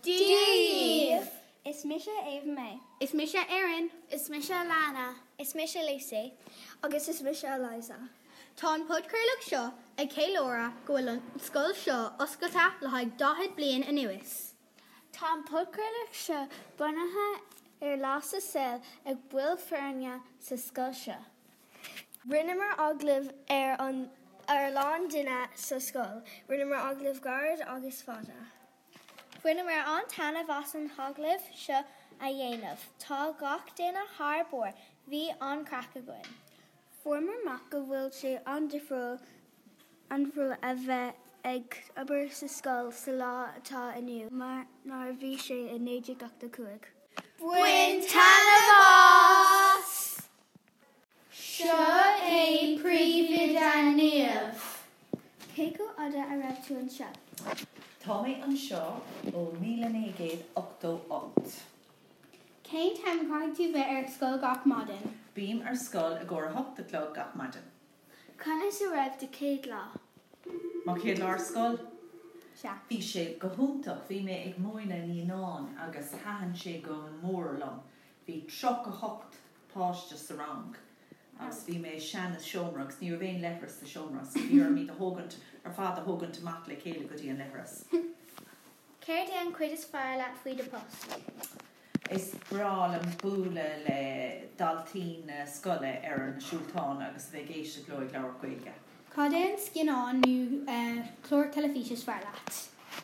Steve! Is Misha Ava May? Is Misha Erin? Is Misha Lana? Is Misha Lucy? Agus is Misha Eliza. Tá an podcréileach seo ag céilóra go bhfuil an scoil seo oscailta le haag 10 bliain anuas. Tá an podcréileach seo bunathe las a sil ag bhfuil fearne sa scoil seo. Rinnemer aglah ar lán duine sa scoil. Rinnemer aglah gard agus fada. Rinnemer an tanmh as an haglah seo a dhéanamh. Tá gach duine thbhór bhí an cracha goin. Former mac go bhfuil sé an difriúil a bheith ag obair sa scoil sa lá atá inniu, mar nar bhí sé in 1985. Buin tanmh as! Seo é príomh a níomh. Cé go ada a raibh tú an seo? Tá mé an seo ó 1988. Cén tam caiid tú bheith ar scoil gach maidin? Bím ar scoil a gcóir 8 clog gach maidin. Can is a raibh de céad lá? Má chéad lár scoil? Se. Bhí sé go húntaach, bhí mé ag moine níán agus thahan sé go mórlam. Bhí 38 páiste sa rang. Agus bhí mé seanna seomragus, ní bhéon lehras sa seomras. Bhí ar míad a thugant, ar fad a thugant amach le céile go dtí an lehras. Céir an cuid is fearr le faoi de post. Is bráil an búla le daltín scoile ar an siúltáin agus bheith géiste glóid leabhar chuige. Cá déan scinán nó chlór telefísis fear leat?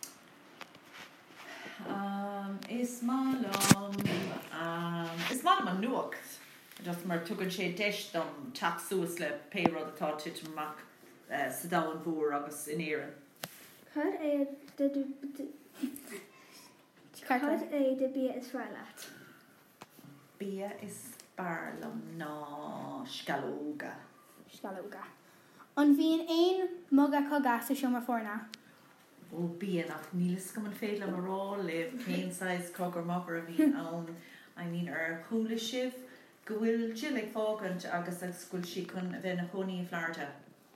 Is málam an nuacht. Just mar tugann sé deist am taxúas le péród atá tiiteach sa dáin bhór agus in éireann. Cad é de bí is freileat? Bia is barlam ná scalóga. Scalóga. An bhíon aon mug a cogá sa siomar fórna. Ó bia nach nílas go an féile am rá le céináis cogur mother a bhíon ann. I mean ar chúla sibh go bhfuil Jill ag fágant agus ag scoil si chun bheith na choní in Florida.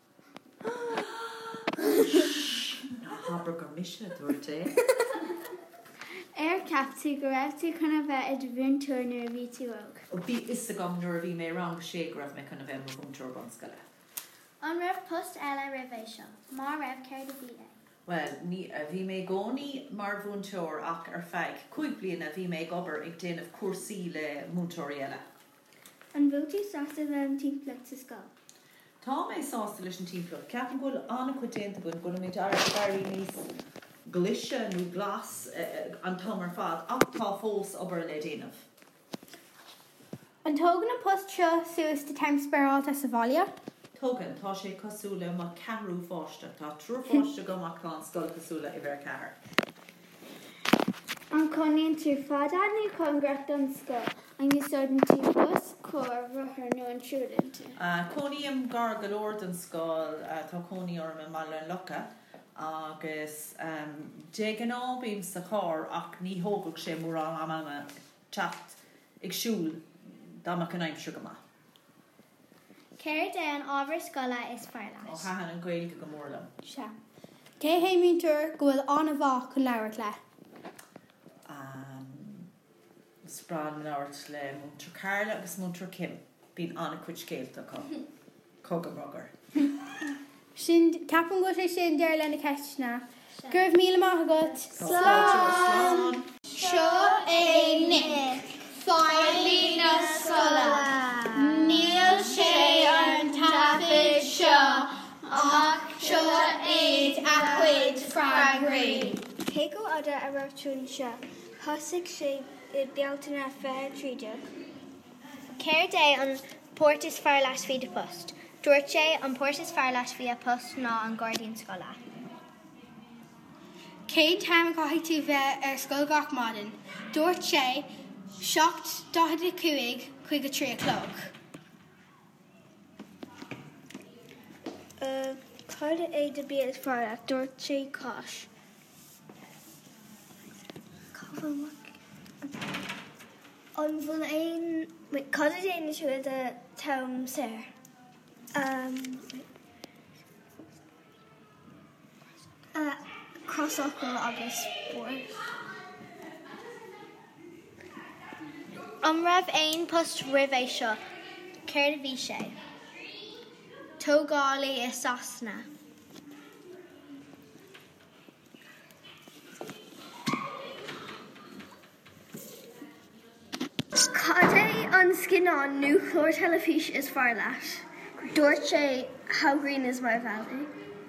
Habar gur misle dúirte. Ar captú go raibh tú chuna bheith a dbhúntúir nuair a bhí tú óg. Ó bí is a gom nuair a bhí mé rang sé go raibh me chuna bheith mar bhúntúir ban scoile. An raibh post eile raibh é seo, má raibh céir a bhí é. Well, bhí mé gcónaí mar bhúntúir ach ar feig. Cúig bliana bhí mé gobar ag déanamh cuasaí le múntúirí eile. An bhfuil tú sásta bheith an timppla sa scoil? Tá mé sásta leis an timppla. Ceapan gúil anna chu déanta gona méid airí níos glise nó glas an tomar fad ach tá fós obair le déanamh. An tógan an post seo suas de time sparálta sa bhaile? Tógan, tá sé cosúla má cearú fáiste. Tá trúr fáiste go má chlán scoil cosúla i bhar ceair. An coníonn tú fada ní congrat an scoil, an gúsáidan tú bus cór ruthar nó an siúdan tú. Coníam gar galóir an scoil tá coní orm in mal an locha agus de gná bím sa chór ach ní hógach sé mór an amama chat ag siúl dámach an aimimse go má. Céir de an ábhar scoile is fearr leat. Ó hahan an gcuilge go mórlam. Se. Cé héimúntar go bhfuil anna bhá chun leabhar le? Spráin an áirt le múntar Carla agus múntar Kim. Bín anna cuid céalta cogam rugar. Sin capan go sé sin deir lena ceistena. Gurh míle maith agat. Slán! Seo é Nick, fáilí na scoile. Níl sé an taifid seo, ach seo éiad a chuid freigraí. Cé go ada a raibh tú an seo? Thosaigh sé I bealtainna fear tríide. Céir de an port is fearr leat faoi de post. Dúirt sé an port is fearr leat faoi a post ná an Guardian scoile. Céad time caiid tú bheith ar scoil gach maidin. Dúirt sé 7:45 chuig go 3 o'clock. Cad é de bí is fearr dúirt sé cáis. An bhfuil éon cad é déana siúd a tam séir. Crossachil agus spór. Raibh aon post ribh é seo, céir a bhí sé. Tógálaí is sasna. Cad é an scinán nó chlór telefís is fear leis. Dúirt sé how green is my valley.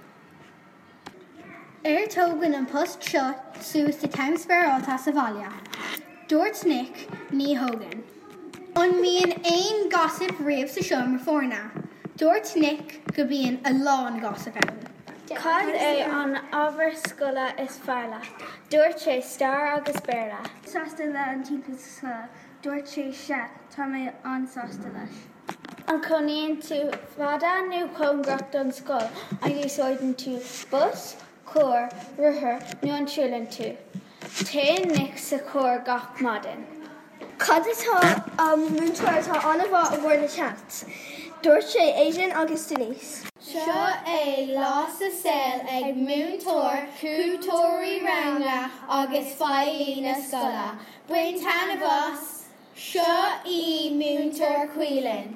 Tógan an post seo suas de timesparálta sa bhaile. Dúirt Nick ní Hogan. An bhíon aon gossip riamh sa seo mar fórna. Dúirt Nick go bhíon a lán gossip ann. Cad é an ábhar scoile is fear leis. Dúirt sé star agus béla. Sásta le an timp scoile. Dúirt sé se tá mé ansásta leis. An coníonn tú fada nó congracht an scoil a úsáidan tú bus, cór, ruthair nó an siúlann tú. Té Nick sa cór gach maidin. Cad atá múntóir atá anna bhá a bhór na chat. Dúirt sé Adrian agus Denise. Seo é lá sa saoil ag múntóir cútóirí ranga agus fáilí na scoile. Buin tanna bhas, seo í múntóir cuileann.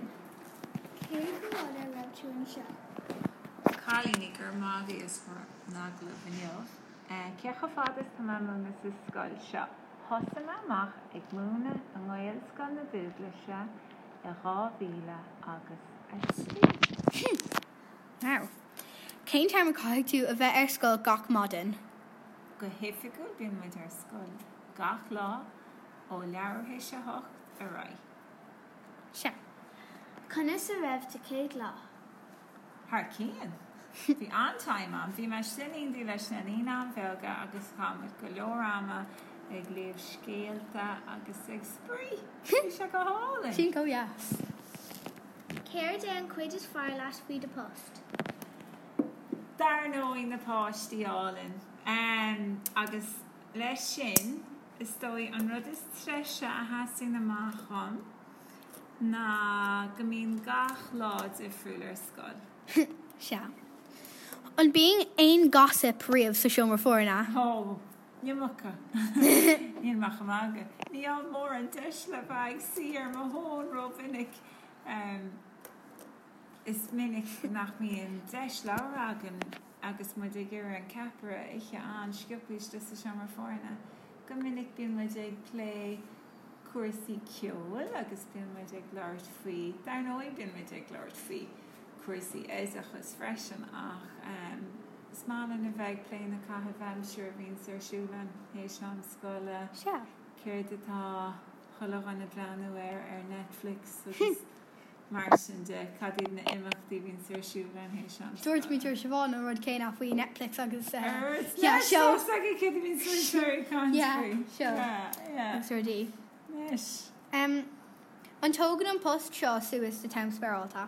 Cálíní gur mágaí is mar nágla bhainneoh. Cecha fadas tá mamúna sa scoil seo. Thosa amach ag múna an ghil scoil na Dúglaise i 2000 agus Wow. Céim time a caiigh tú a bheith ar scoil gach maidin? go hifiúil bíon muid ar scoil gach lá ó leabhartha se hocht a raibh. Se. Conas a raibh de céad lá. Thar cían. Bhí antáim am, bhí me sinníon dí leis na líon bhelga agus chaid go leorama ag léamh scéalta agus ag sprí. Bhí se go hála. Sin go yes. Céir dé an cuid is fear leis faoi de post. Dar nóí na páistíálan. Agus leis sin is dói an rud is treise a hasing amach chun na go mbíonn gach láid i friúil ar scoil. Se. An being aon gossip riamh sa seo mar fórna. Ó, níomacha. Níomacha mága. Ní an mór an deis le bheith si ar mo hón rovinnic is minic nach míon deis leabhar agan agus mu ag gur an capra ihe an sciúpiste sa seo mar fórna. Go minic bíon mu ag lé cuasaí ceol agus bíon mu ag leirt faoi. Dar nóí bíon mu ag leirt faoi cuasaí éasachas freisin ach smála na bheith léin na caithbhem siúr bhíon sarsúlan hééis an scoile. Se. Céir atá choileh an na bhreanú ar Netflix agus mar sin de cadíad na imachtaí bhíon sarsúlan hééis an. Dúirt mí tuair siobháin ó rud céine faoi Netflix agus seo cé bhíon sarsúir country. seo. Suirdí. Yes. An tógan an post seo suas de timesparálta.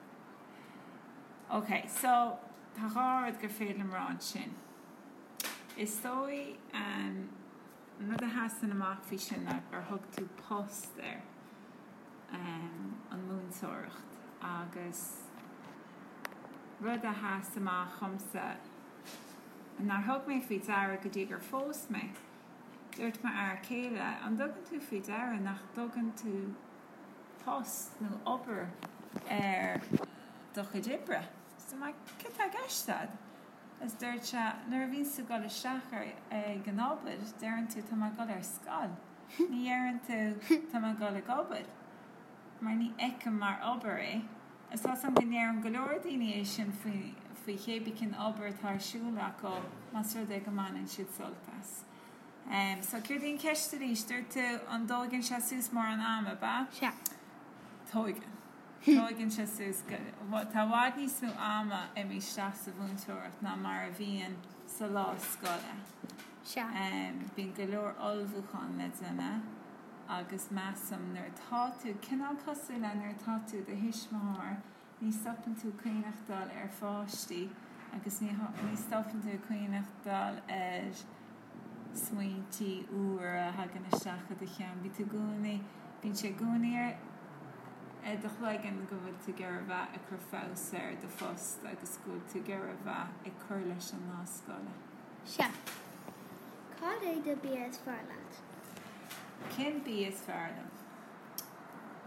Okay, so tá gáird gur féad amrán sin. Is dói nu a hasan amach fi sin gur thug tú post ar an múntóireacht agus rud a has amach chumsa nar thug mé fao deara go dtí gur fós mé. Dúirt me ar céile an dogan tú fao deara nach dogan tú post nó obair ar do chudibre. So my kit a gastad. As dúirt nuair bhíonn sa go seachar ag an obair, dearann tú tá go ar scoil. Ní dhearann tú tá go gobad. Mar ní eice mar obair é. Is tá an gnéar an golóir daoine é sin faoi chébi cin obair tarsúla go mas ru ag go manan siad soltas. So cúir dín ceiste ríis dúirt tú an dógan se sús mar an ama ba? Se. Tóigan. Tóigan se sús go. Tá bhád níos mú ama i mí seach sa bhúntóireacht ná mar a bhíon sa lá scoile. Se. Bhín go leor olbhúchan le duna agus measam nuair tá tú cinál cosú le nuair tá tú de hisismáir ní stopan tú cuioineachtáil ar fáistí agus ní stopan tú cuioineachtáil ar smaointí uair a hagan isteach de chean. Bhí tú gúnaí bhín sé gúnaí do chhlaigen go bhfuil tú gur bheith a chur fós ar do fust agus gúil tú gur bheith i chur leis an ná scoile. Se. Cad é de bí is fear leat. Cin bí is fearlam.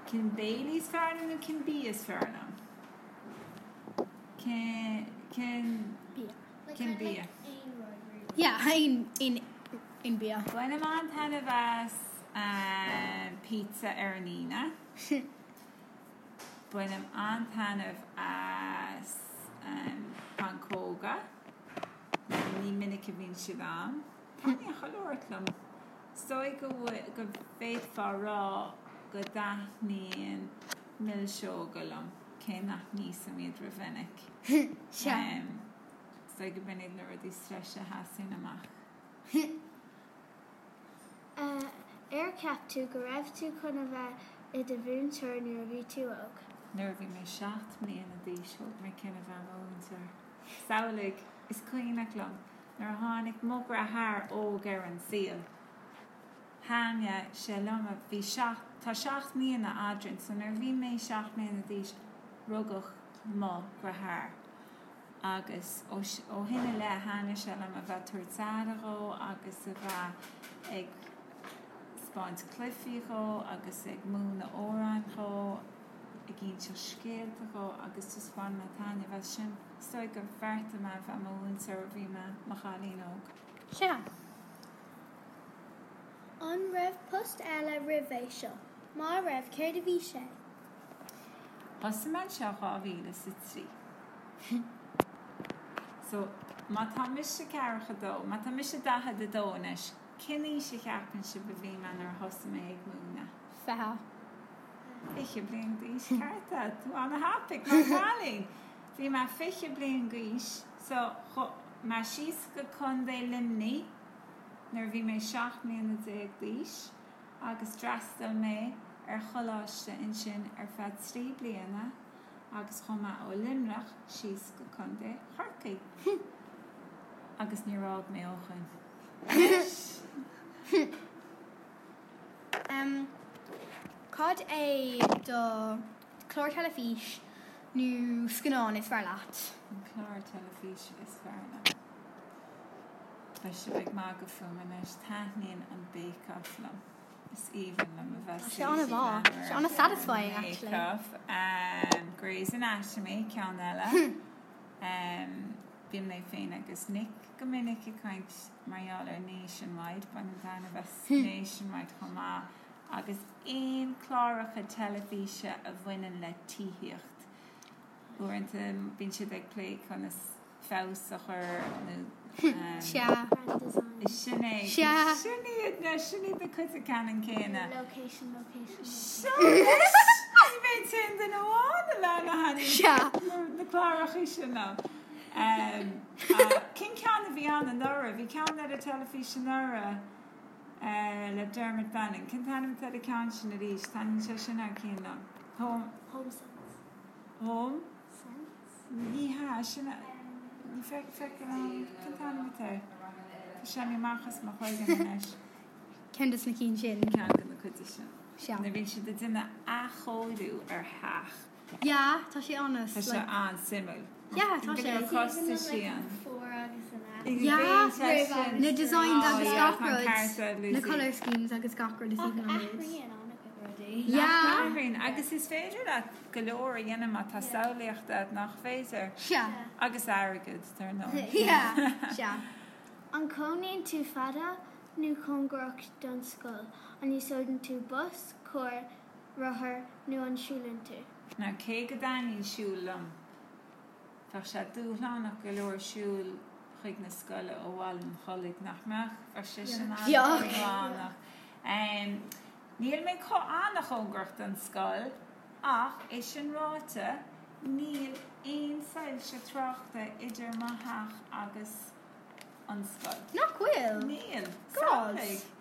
Can Bailey's fearna nó can Bia's fearna? Can Bia. Yeah, in beer. Buena man tanna vas pizza Ernina. Buena man tanna as pancoga. Ní minic a bhín siadam. Táine chalortlam. Stoi go féit fá rá go daithníon milseogalam cé nach níos a míad ravinnic. Stoi go binnig le rudí streise hasin amach. Cap tú go raibh tú chuna bheith I do bhún turn a bhí tú óg. Nuair bhí mé 7 mbliana a dísisiúil mé cinna bheith óntar. Saolig is cuoineach lom. Nuair tháinig mugra thar óg ar an síl. Háine sé loma bhí tá 7 mbliana adrin, so nuair bhí mé 7 mbliana a díos rugach mo gra thar. Agus ó hinna le háine sé loma bheith tuairteararó agus a bheith ag Spáint Cliffy go agus ag múna óráin go ag gín se scéalta go agus tú spáin na táine bheith sin stoi go bharta me bheith mún sir bhí me machalín óg. Se. An raibh post eile ribh seo. Má raibh céir a bhí sé. Posta man seo á bhíle sa trí. So, má tá mis se cearcha dó, má tá mis se datha de dónis, cinní se cheapan se ba bhí man ar hosa mé ag múna. Feha. Fiche blian gís carta, tú anna hapig, má chalín. Bhí má fiche blian gís, so má síos go condé limní, nar bhí mé 7 mbliana a díos, agus drastal mé ar choláiste in sin ar fad 3 bliana, agus chuma ó limrach síos go condé charcaí. Agus ní rád mé óchain. Cad é do chlór telefís nó scanán is fear leat. An chlár telefís is fearna. Tá si bheith má go fumanis taithníonn an bake-off is even lam a bheith She anna bhá. She anna satisfying actually. Bake-off Grey's Anatomy ceann eile. Bhím mé féin agus Nick go minic I caint marall nationwide ban an daine bheith nationwide chumá agus éon chláracha telefíse a bhainean le títhíocht. Uaireanta bíonn siad ag plé chun is fásach ar sinné de chut a canan céine. Location. Bhí tin den óháin le na haní na chláracha sin ná. Cin ceanna bhí an nura, bhí ceanna ar a telefíse nura le Dermot Bannon. Cin tanam te a cean sin a rís, tanin se sin ar cían ná. Home sense. Home? Sense? Ní há sin ní feic cin tanam te. Sin í machchas má chuigan leis. Kendas na cín sin. Cean gan na chuide sin. Se. Na bhín si de duine a chóidú ar haach. Ja, tá sé honest. Tá se an simú. Ja, tá sé. Costa sían. Ja, na design agus yeah, gachrods, na colour schemes agus gachrods is even on it. Ja. Agus is féidir le golóir dhéanam a tá saolaíocht nach féidir. Se. Agus agad tar nó. Ja, se. An cónaíonn tú fada nó congrach don scoil, an ní sodan tú bus, cóir, rothair nó an siúlann tú. Na cé go daí siúlam. Tá sé dúlánach golóir siúl chuig na scoile ó bháilm cholig nach meach ar si sinánach. Níl mé có annach ógracht an scoil, ach é sin ráte níl éon saoil se trachta idir maithach agus an scoil. Nach bhfuil. Níl. God.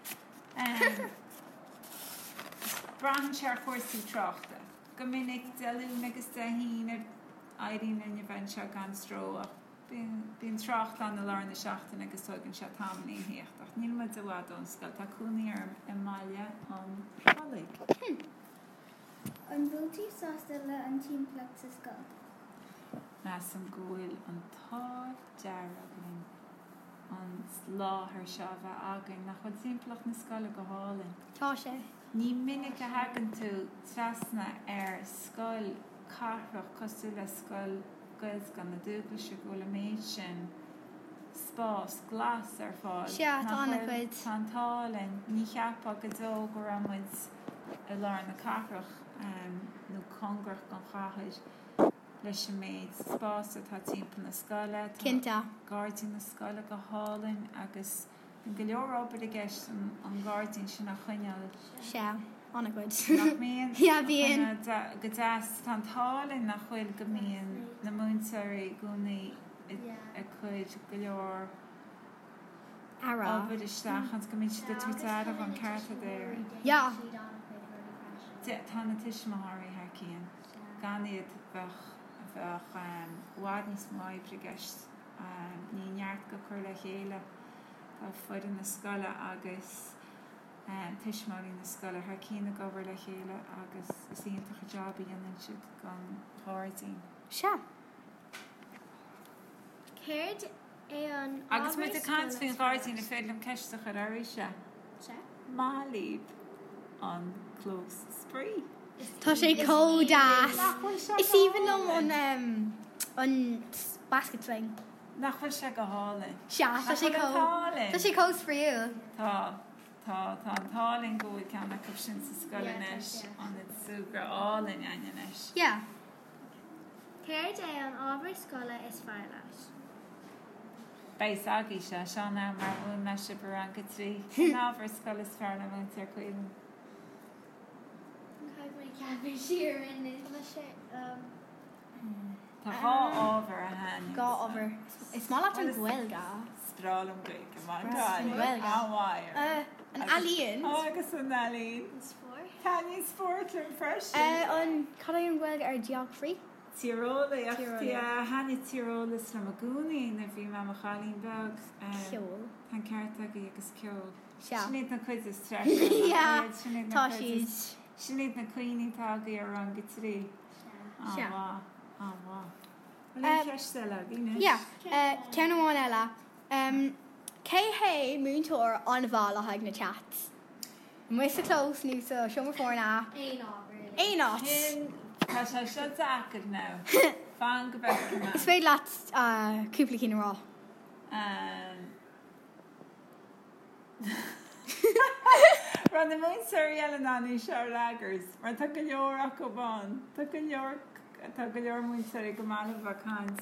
Brahan sé ar cuasaí trachta. Go minic deilún agus de híine airín in bhain se gan stróach. Bíon tracht an na lána seachtain agus tugann se tamnaí híochtach. Níl mu do bhhad an scoil tá cúnaí i maiile an cholig. An bhúltaí sásta le an timppleach sa scoil. Nás an gúil an tá dearaglainn. an láthair seo bheith agan nach chud timplach na scoile go hálinn. Tá sé. Ní minic a hagan tú trasna scoil carthach cosú le scoil goils gan na dúgla se go le méid sin spás glas ar fáil. Sia, tá anna chuid. Tantálinn, ní cheappa go dó go ramuid a lár na carthach nó congrach gan chaid leis sem méid spás atá timp na scoile. Cinnte. Guardian na scoile go hálinn agus go leorrópa a gceist an guardian sin a chuineal. Sia, anna chuid. Nach míon Ja, bhíon. go deas tantálinn nach chuil go míon na múntarí gúnaí a chuid go leor Ara. ábhid isteach an go mín si de tútead an carta déir. Ja. Tá na tiismathirí thar cían. Gan iad bheith bhád níos máibre gceist. Ní neart go chuir le chéile tá fud in na scoile agus tiismaí na scoile thar cían a gobar le chéile agus is íontach a jobí dhéanann siad gan háirtín. Sia. Céird é an Agus mu a cant fon háirtín na félim ceistach ar airí se. Málíb an clós sprí. Tá sé códas. Is even on basket swing. Nach chuil se go hálinn. Sia, tá sé Tá sé cós for you. Tá an tálinn go ceanna cub sin sa scoileis an sugra álinn aineis. Yeah. Céird é an ábhar scoile is fear leis. Béis agé se seánna mar bhún me se bar an go trí ábhar scoil is fear na bhaint ar chuin. Tá há ábhar a hain. Gá over. Is má an ghilga. Sprálam go go má Well, áhair. An alien. Agus an alín. Taní sport an fresh. An cadon ghilga ar geography. Tíróla hanna tíróla le a gúnaí na bhí me chalín beg Ceol. tan ceirta agus ceol. Sia. Sinnéad na chuid is stress. Yeah. Tá siad. Sinnéad na cuiointágaí ar an go trí. Sia. Áhá. Ceiste le gine? Yeah. Cean amháin eile. Cé hé múntóir an bháil a haag na chats. Muis a clós ní sa siomar fórna. Ein áit. Tá se seo dachar ná. Fan go bheith ná. Is féad leat cúpla cín rá. Ran na main séir eile náí se lagars, mar tu go leor a go bán. Tu go leor muin séir go mála vacans.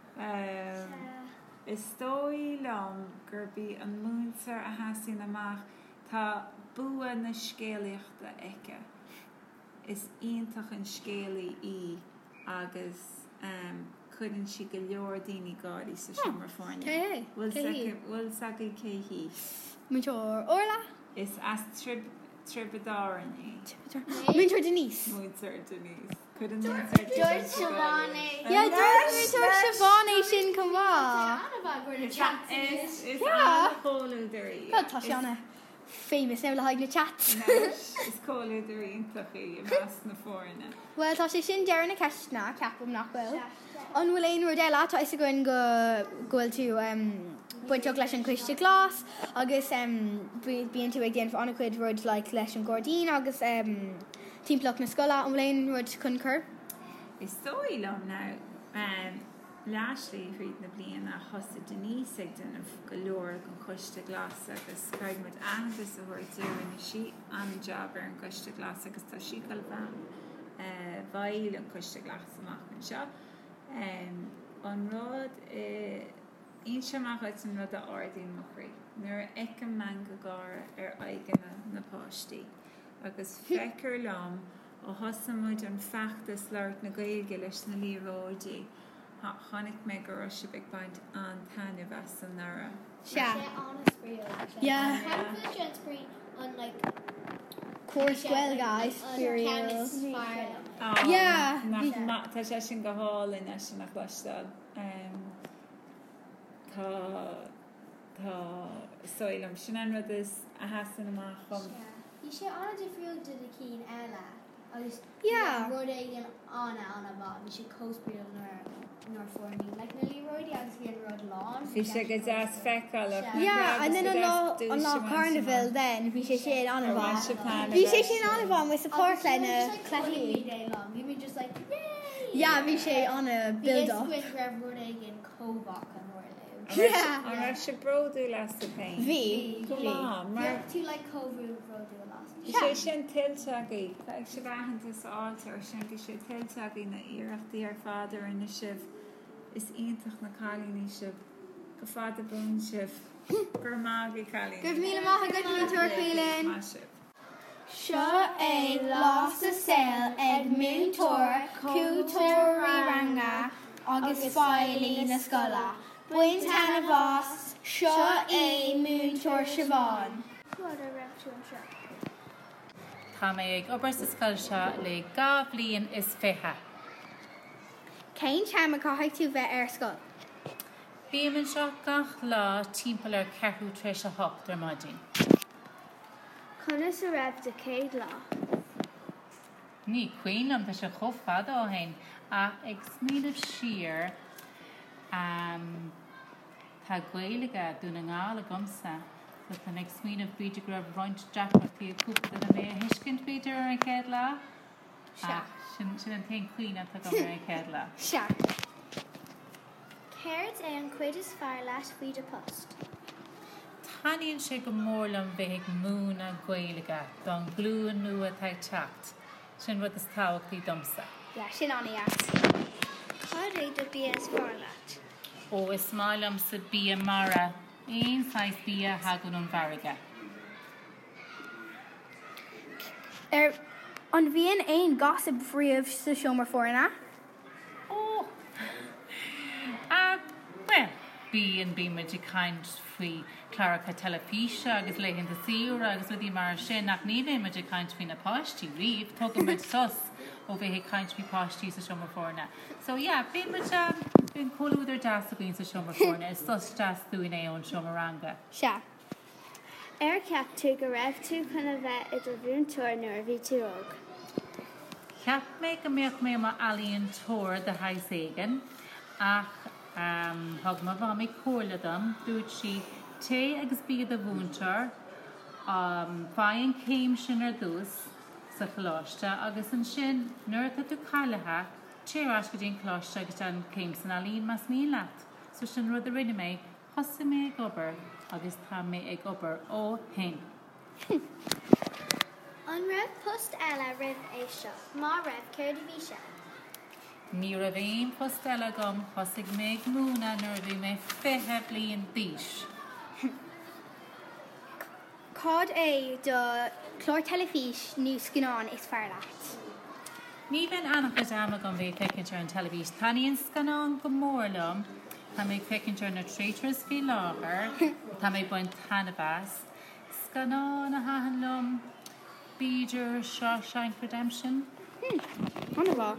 Is tóí lom gur bí an múntar a hasín amach tá bua na scéalaíochta eice. Is ionintach an scéalaí í agus chuann si go leor daoine gádaí sa siomar fórne. Cé Bhfuil sagaí céhí. Múntóir orla? Is as tribadáran í. Múntóir Denise. Múntar Denise. Cuireann George Siobhani. Yeah, Múntóir Siobhani sin cumá. Is Yeah. cóúidirí. Tá sé anna famous now le haag na chats. Is cóúidirí intachaí i meas na fórne. Well, tá sé sin dearna ceistna ceapam nachfuil. An bhfuil éon rudéile tá is a goin gohfuil tú buintteach leis an cuiste glas agus bíon tú ag déanamh anna chuid rud le leis an Gordín agus timplach na scola an bhfuil éon rud chuncur. Is dóí lom ná láislí riad na bliana a thosa Denise ag denmh go leor an cuiste glas agus chuid muid agus a bhir dúin na si an job ar an cuiste glas agus tá si gal bhail an cuiste glas amach an seo. An rud on seach an rud a ordaín mochraí. Nuair ag an man go gáir ar aigeanna na páistí. Agus feicear lom ó thosamúid an feachtas leirt na gailge leis na líróidí. Chonig mé go se big baint an taineh san nara. Yeah. Yeah. Course well, guys. For real. Yeah. Tá sé sin go hálinn é sin nach leistal. Tá soilm sin an rud is a hasan amach chum. Ní sé anna difriúil de cín eile Yeah. Rud éigen anna bá, bhí sé cóspríal nor formí. Like na líróidí agus bhí an rud lán. Bhí sé go deas feicáil. Yeah, and then on law carnival then, bhí sé sin anna bá. Bhí sé sin anna bá with support lena cletí. You mean just like, yay! Yeah, bhí sé anna build up. Bhí raibh rud éigen cóbach an Yeah. An raibh sé broú las a pein. Bhí. Mar tú like cóhrú rodú last. sé sin tilteagaí, ag sé bhahantas áilta ar sin go sé tilteagaí na iireachtaí ar fáidir in na sibh is ionintach na cáilíní sibh go fád a bún sibh gur mágaí cáilíní. Gurh míle maithe go míle tuairpílinn. Má sibh. Seo é lás a saoil ag múntóir cútóirí ranga agus fáilí na scola. Buint hena bhás, seo é múntóir Siobhan. Tá mé ag obair sa scoil seo le 2 bliain is fithe. Céin team a caiigh tú bheith ar scoil? Bíam an seo gach lá timpeall ar 4:38 ar maidin. Conas a raibh de céad lá. Ní cuiinam tá sé chofad ó hain ach ag smíanamh siar tá Gaeilge dúna ngála gomsa so tá ag smíanamh bíidir go raibh roint deachtartaí cúpla na mé hiiscint bíidir ar an céad lá. Sin an taon cuioine tá go ar an céad lá. Se. Céirt é an cuid is fear leis fao de post. Táíonn sé go mórlam bheith múna Gaeilge don glúan nua tá teacht. Sin rud is táhachttaí domsa. Yeah, sin anías. Cad é do bí is fear leat. Ó is málam sa bí mara, éon sais bí hagann an bharige. An bhíon aon gossip bhríomh sa siomar fórna? Ó, well, bí me de caint faoi Claracha Telefíse agus leihann de siúra agus le mar sin nach ní me de caint faoin na páistí riomh, tugadh muid sus ó bheith caint faoi páistí sa siomar fórna. So yeah, bí me bhín choúidir deas a bhíon sa siomar fórna, is sus deas dúin é ón siomaranga. Se. Ar ceap tú go raibh tú chuna bheith idir bhúntóir nuair a bhí tú óg. Ceap mé go mbeadh mé má alíonn tóir de hais éigen ach thug má bhá mé cóladam dúirt si té agus bíad a bhúntar fáin céim sin ar dús sa choláiste agus an sin nuair a tú caiilethe téarás go dtíon choláiste agus an céim san alíonn mas mí leat. So sin rud a rinne mé thosa mé ag obair agus tá mé ag obair ó hain. An raibh post eile rih é seo, má raibh céir de bhí se. Ní ra bhéon postela gom thosaigh méid múna nuair bhí mé 5 bliain díis. Cad é do chlór telefís ní scanán is fear leat. Ní bheith annach dáama go bhéh fecintear an televís. Taíonn scanán go mórlam, tá méid fecintear na Traitors fi láthair, tá méid buin tanabas. Scanán a hahanlum, bíidir Shawshank Redemption. Anna bhá.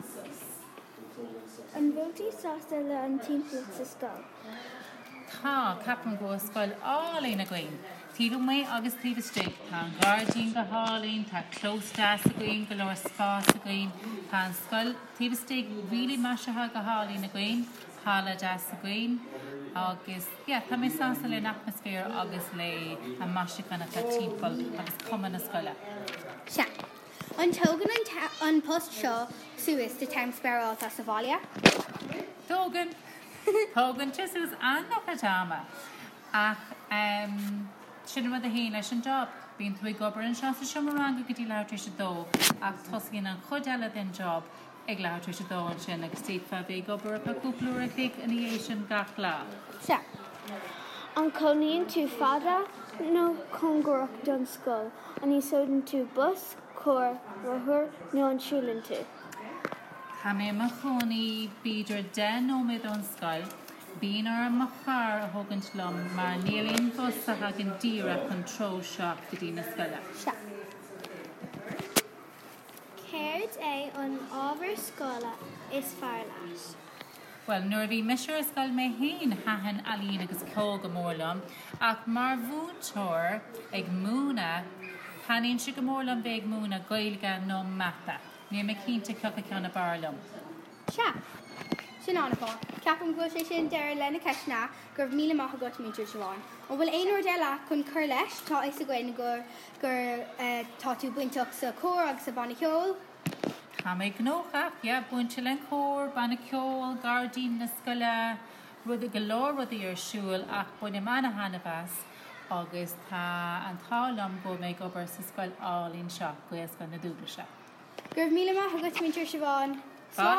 An bhúltaí sásta le an timppla sa scoil. Tá capan go scoil álaí na gcuin. Tíú mé agus tíh stig Tá an Guardian go hálín, tá clóstas a gcuin go leir spás a gcuin, Tá an scoil tíh stig rilí maisithe go hálín na gcuin, hála deas a gcuin, agus tá mé sásta le atmosfér agus le an maisichanna tá timppla agus cuman na scoile. Se. An tógan an post seo suas de Time Sparrow tá sa bhaile? Tógan. Tógan tisús annach a dáma. Ach, sin rud a hí leis an job. Bíon tú gobar an seo sa siomaranga go dtí leirtrí se dó ach toscín an chudeile den job ag leirtrí se dó an sin agus tífa bhí gobar a cúplaúir a clic in é sin gach lá. Se. An coníonn tú fada nó congurach don scoil, an ní sodan tú bus, cór, rothúr nó an siúlann tú. Tá mé mar chonaí bíidir 10 nóméad an scoil, bíon ar mar char a thugant lom mar nílíonn bus a hagan díra chun tro seach go dtí na scoile. Se. Céirt é an ábhar scola is fear leat. Well, nuair bhí meisiir a scoil mé haon hahan alíonn agus cóg go mórlam, ach mar bhúntóir ag múna, thaíonn si go mórlam bheith múna Gaeilge nó mata. Ní me cínta cecha ceanna barlam. Se. Sin anapá, ceapan go sé sin deir lena ceisna gur míle maith go míú seáin. ó bhfuil éonúir de le chun chur leis tá is a gcuin gur tá tú buinteach sa cór agus sa banna ceol. Tá mé gnócha, buinte len cór, banna ceol, gardín na scoile, rud a golóir rud ar siúil ach buine mana hanahas agus tá an tálam go méid gobar sa scoil álín seo go gan na dúra se. Gur míle maith go míú seáin.